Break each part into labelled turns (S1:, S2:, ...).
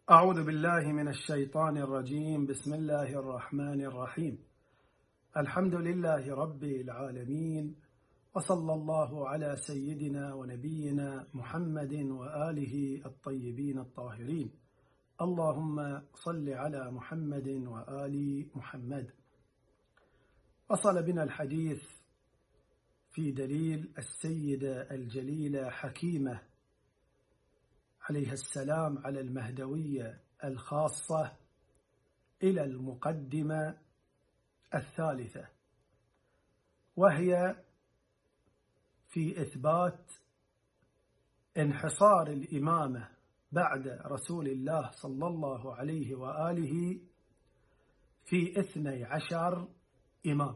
S1: أعوذ بالله من الشيطان الرجيم. بسم الله الرحمن الرحيم. الحمد لله رب العالمين، وصلى الله على سيدنا ونبينا محمد وآله الطيبين الطاهرين. اللهم صل على محمد وآل محمد. وصل بنا الحديث في دليل السيدة الجليلة حكيمة عليها السلام على المهدوية الخاصة إلى المقدمة الثالثة، وهي في إثبات انحصار الإمامة بعد رسول الله صلى الله عليه وآله في 12 إمام.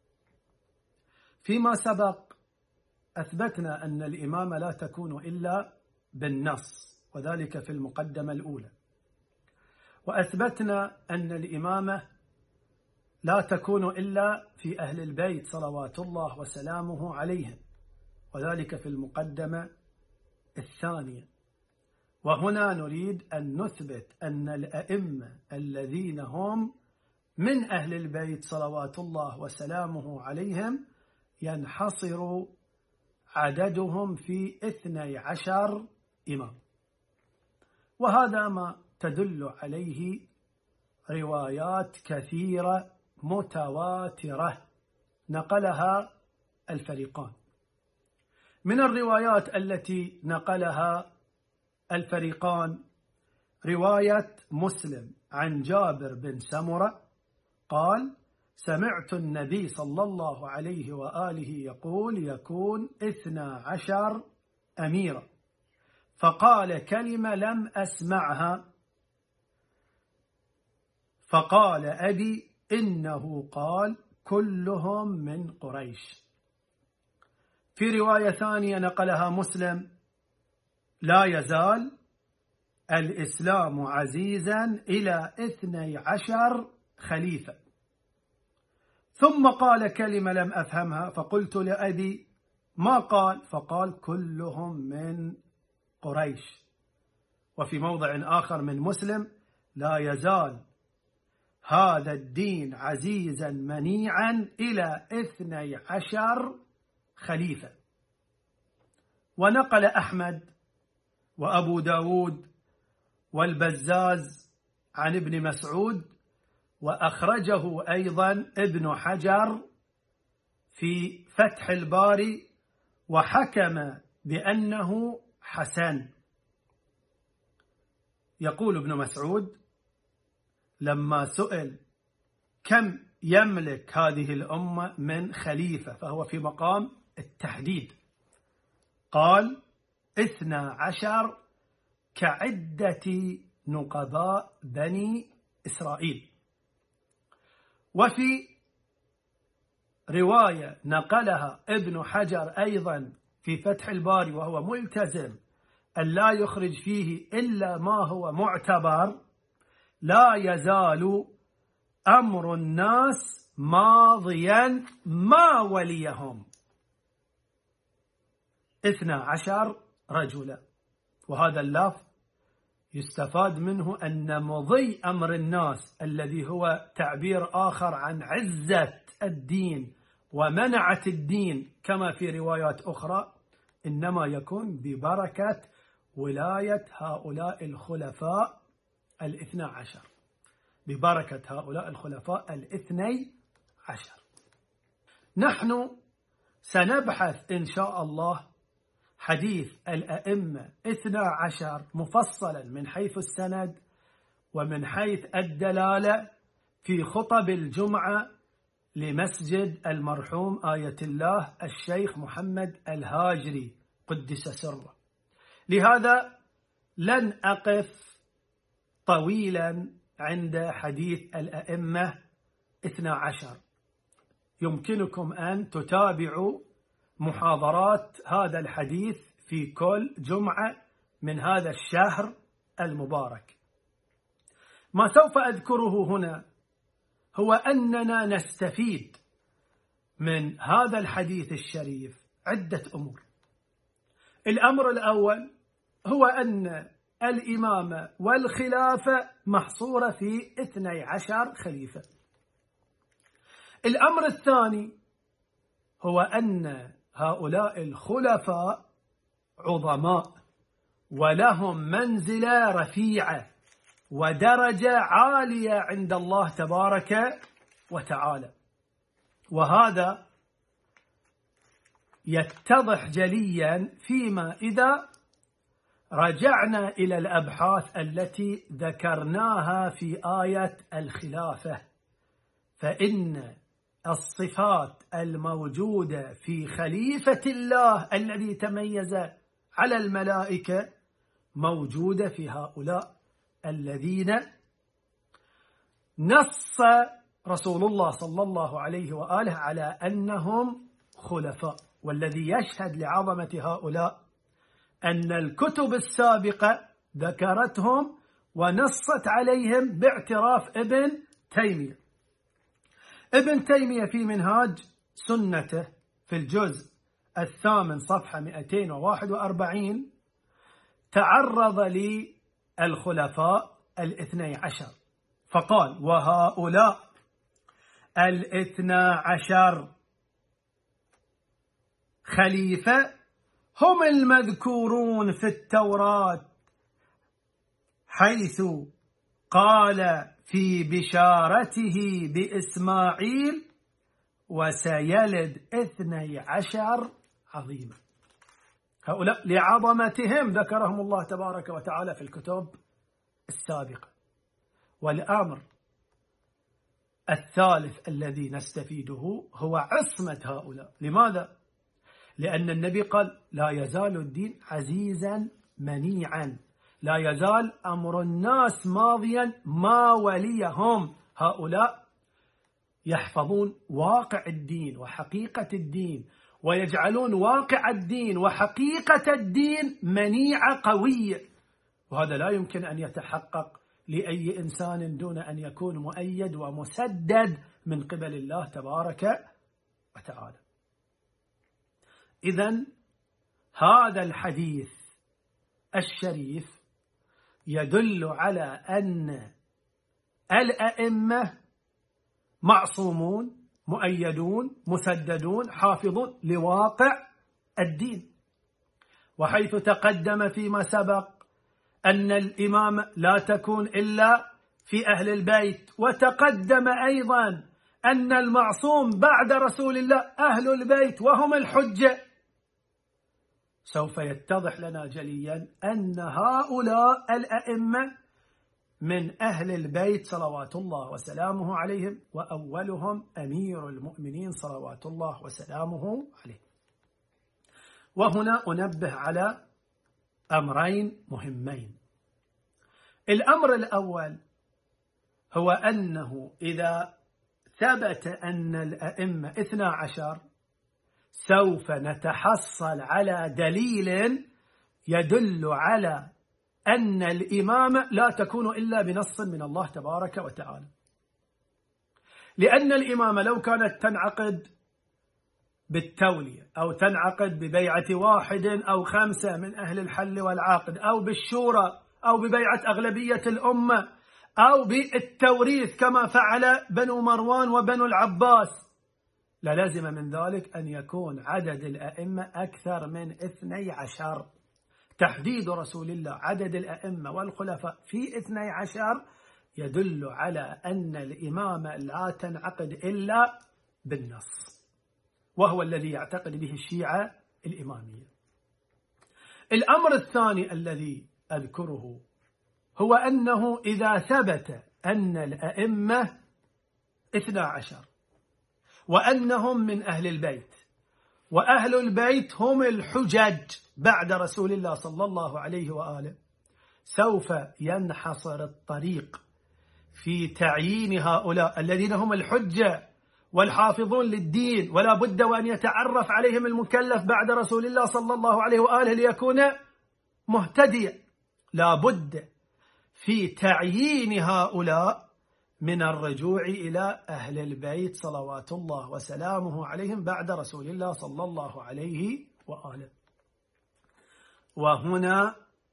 S1: فيما سبق أثبتنا أن الإمامة لا تكون إلا بالنص، وذلك في المقدمة الأولى، وأثبتنا أن الإمامة لا تكون إلا في أهل البيت صلوات الله وسلامه عليهم، وذلك في المقدمة الثانية. وهنا نريد أن نثبت أن الأئمة الذين هم من أهل البيت صلوات الله وسلامه عليهم ينحصر عددهم في 12 إمام، وهذا ما تدل عليه روايات كثيرة متواترة نقلها الفريقان. من الروايات التي نقلها الفريقان رواية مسلم عن جابر بن سمرة قال: سمعت النبي صلى الله عليه وآله يقول: يكون 12 أميرا، فقال كلمة لم أسمعها، فقال أبي إنه قال كلهم من قريش. في رواية ثانية نقلها مسلم: لا يزال الإسلام عزيزا إلى 12 خليفة، ثم قال كلمة لم أفهمها، فقلت لأبي ما قال؟ فقال كلهم من قريش. وفي موضع آخر من مسلم: لا يزال هذا الدين عزيزا منيعا إلى 12 خليفة. ونقل أحمد وأبو داود والبزاز عن ابن مسعود، وأخرجه أيضا ابن حجر في فتح الباري، وحكم بأنه حسن. يقول ابن مسعود لما سئل كم يملك هذه الأمة من خليفة، فهو في مقام التحديد، قال 12 كعدة نقباء بني إسرائيل. وفي رواية نقلها ابن حجر أيضا في فتح الباري، وهو ملتزم أن لا يخرج فيه إلا ما هو معتبر: لا يزال أمر الناس ماضيا ما وليهم 12 رجلا. وهذا اللفظ يستفاد منه أن مضي أمر الناس الذي هو تعبير آخر عن عزة الدين ومنعة الدين كما في روايات أخرى، إنما يكون ببركة ولاية هؤلاء الخلفاء 12، ببركة هؤلاء الخلفاء 12. نحن سنبحث إن شاء الله حديث الأئمة 12 مفصلا من حيث السند ومن حيث الدلالة في خطب الجمعة لمسجد المرحوم آية الله الشيخ محمد الهاجري قدس سره. لهذا لن أقف طويلا عند حديث الأئمة 12. يمكنكم أن تتابعوا محاضرات هذا الحديث في كل جمعة من هذا الشهر المبارك. ما سوف أذكره هنا هو أننا نستفيد من هذا الحديث الشريف عدة أمور. الأمر الأول هو أن الإمامة والخلافة محصورة في 12 خليفة. الأمر الثاني هو أن هؤلاء الخلفاء عظماء ولهم منزلة رفيعة ودرجة عالية عند الله تبارك وتعالى، وهذا يتضح جليا فيما إذا رجعنا إلى الأبحاث التي ذكرناها في آية الخلافة، فإن الصفات الموجودة في خليفة الله الذي تميز على الملائكة موجودة في هؤلاء الذين نص رسول الله صلى الله عليه وآله على أنهم خلفاء. والذي يشهد لعظمة هؤلاء أن الكتب السابقة ذكرتهم ونصت عليهم باعتراف ابن تيمية. ابن تيمية في منهاج سنته في الجزء 8 صفحة 241 تعرض للخلفاء 12 فقال: وهؤلاء 12 خليفة هم المذكورون في التوراة، حيث قال في بشارته بإسماعيل: وسيلد 12 عظيما. هؤلاء لعظمتهم ذكرهم الله تبارك وتعالى في الكتب السابقة. والأمر الثالث الذي نستفيده هو عصمة هؤلاء. لماذا؟ لأن النبي قال: لا يزال الدين عزيزا منيعا، لا يزال أمر الناس ماضيا ما وليهم. هؤلاء يحفظون واقع الدين وحقيقة الدين، ويجعلون واقع الدين وحقيقة الدين منيعة قوية، وهذا لا يمكن أن يتحقق لأي إنسان دون أن يكون مؤيد ومسدد من قبل الله تبارك وتعالى. إذن هذا الحديث الشريف يدل على أن الأئمة معصومون مؤيدون مسددون حافظون لواقع الدين. وحيث تقدم فيما سبق أن الإمامة لا تكون إلا في أهل البيت، وتقدم أيضا أن المعصوم بعد رسول الله أهل البيت وهم الحجة، سوف يتضح لنا جليا أن هؤلاء الأئمة من أهل البيت صلوات الله وسلامه عليهم، وأولهم أمير المؤمنين صلوات الله وسلامه عليه. وهنا أنبه على أمرين مهمين. الأمر الأول هو أنه إذا ثبت أن الأئمة 12 سوف نتحصل على دليل يدل على أن الإمامة لا تكون إلا بنص من الله تبارك وتعالى. لأن الإمامة لو كانت تنعقد بالتولية أو تنعقد ببيعة 1 أو 5 من أهل الحل والعقد أو بالشورى أو ببيعة أغلبية الأمة أو بالتوريث كما فعل بنو مروان وبنو العباس، للازم من ذلك أن يكون عدد الأئمة أكثر من 12. تحديد رسول الله عدد الأئمة والخلفاء في 12 يدل على أن الإمامة لا تنعقد إلا بالنص، وهو الذي يعتقد به الشيعة الإمامية. الأمر الثاني الذي أذكره هو أنه إذا ثبت أن الأئمة 12 وأنهم من أهل البيت، وأهل البيت هم الحجج بعد رسول الله صلى الله عليه وآله، سوف ينحصر الطريق في تعيين هؤلاء الذين هم الحجة والحافظون للدين، ولا بد وأن يتعرف عليهم المكلف بعد رسول الله صلى الله عليه وآله ليكون مهتديا. لا بد في تعيين هؤلاء من الرجوع إلى أهل البيت صلوات الله وسلامه عليهم بعد رسول الله صلى الله عليه وآله. وهنا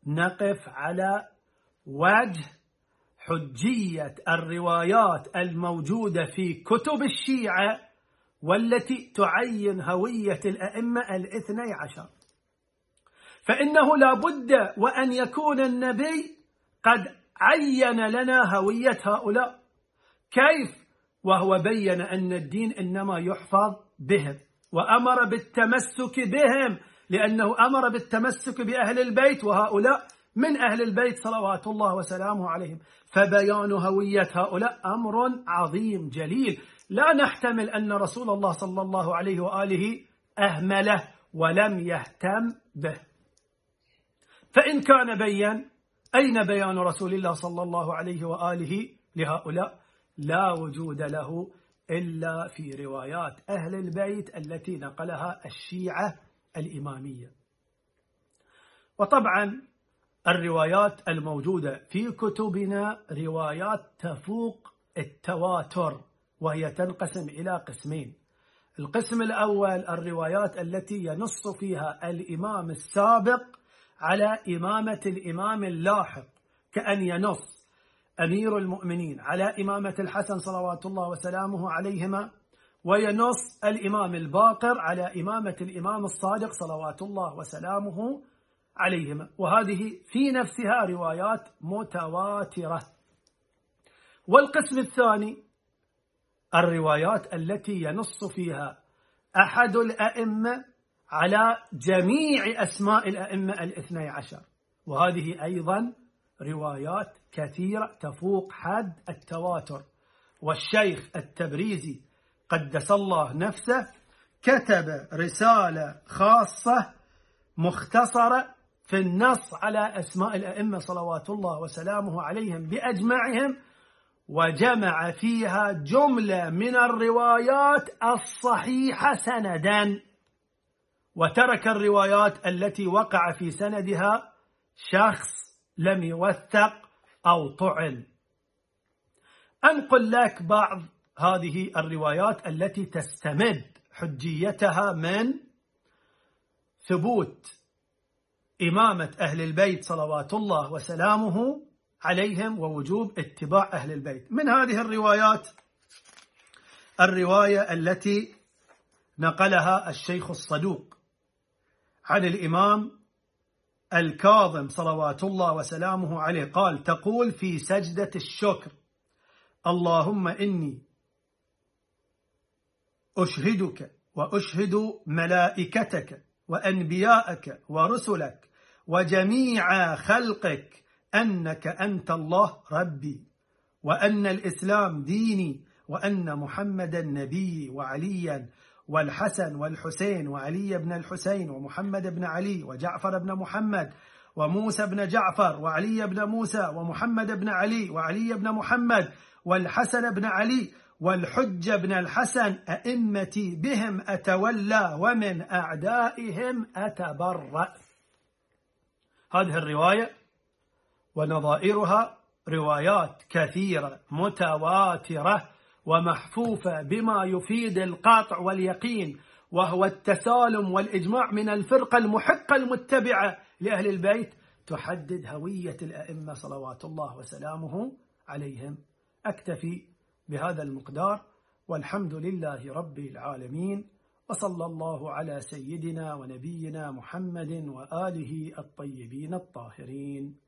S1: نقف على وجه حجية الروايات الموجودة في كتب الشيعة والتي تعين هوية الأئمة الاثني عشر. فإنه لا بد وأن يكون النبي قد عين لنا هوية هؤلاء. كيف؟ وهو بين أن الدين إنما يحفظ بهم، وأمر بالتمسك بهم، لأنه أمر بالتمسك بأهل البيت، وهؤلاء من أهل البيت صلوات الله وسلامه عليهم. فبيان هوية هؤلاء أمر عظيم جليل، لا نحتمل أن رسول الله صلى الله عليه وآله أهمله ولم يهتم به. فإن كان بيان، أين بيان رسول الله صلى الله عليه وآله لهؤلاء؟ لا وجود له إلا في روايات أهل البيت التي نقلها الشيعة الإمامية. وطبعا الروايات الموجودة في كتبنا روايات تفوق التواتر، وهي تنقسم إلى قسمين. القسم الأول الروايات التي ينص فيها الإمام السابق على إمامة الإمام اللاحق، كأن ينص أمير المؤمنين على إمامة الحسن صلوات الله وسلامه عليهما، وينص الإمام الباقر على إمامة الإمام الصادق صلوات الله وسلامه عليهما، وهذه في نفسها روايات متواترة. والقسم الثاني الروايات التي ينص فيها أحد الأئمة على جميع أسماء الأئمة الاثني عشر، وهذه أيضا روايات كثيرة تفوق حد التواتر. والشيخ التبريزي قدس الله نفسه كتب رسالة خاصة مختصرة في النص على أسماء الأئمة صلوات الله وسلامه عليهم بأجمعهم، وجمع فيها جملة من الروايات الصحيحة سندا، وترك الروايات التي وقع في سندها شخص لم يوثق أو طعن. أنقل لك بعض هذه الروايات التي تستمد حجيتها من ثبوت إمامة أهل البيت صلوات الله وسلامه عليهم ووجوب اتباع أهل البيت. من هذه الروايات الرواية التي نقلها الشيخ الصدوق عن الإمام الكاظم صلوات الله وسلامه عليه قال: تقول في سجدة الشكر: اللهم إني أشهدك وأشهد ملائكتك وأنبياءك ورسلك وجميع خلقك أنك أنت الله ربي، وأن الإسلام ديني، وأن محمدا نبي، وعليا والحسن والحسين وعلي بن الحسين ومحمد بن علي وجعفر بن محمد وموسى بن جعفر وعلي بن موسى ومحمد بن علي وعلي بن محمد والحسن بن علي والحج بن الحسن أئمتي بهم أتولى ومن أعدائهم أتبرأ. هذه الرواية ونظائرها روايات كثيرة متواترة ومحفوفة بما يفيد القاطع واليقين، وهو التسالم والإجماع من الفرقة المحقة المتبعة لأهل البيت، تحدد هوية الأئمة صلوات الله وسلامه عليهم. أكتفي بهذا المقدار، والحمد لله رب العالمين، وصلى الله على سيدنا ونبينا محمد وآله الطيبين الطاهرين.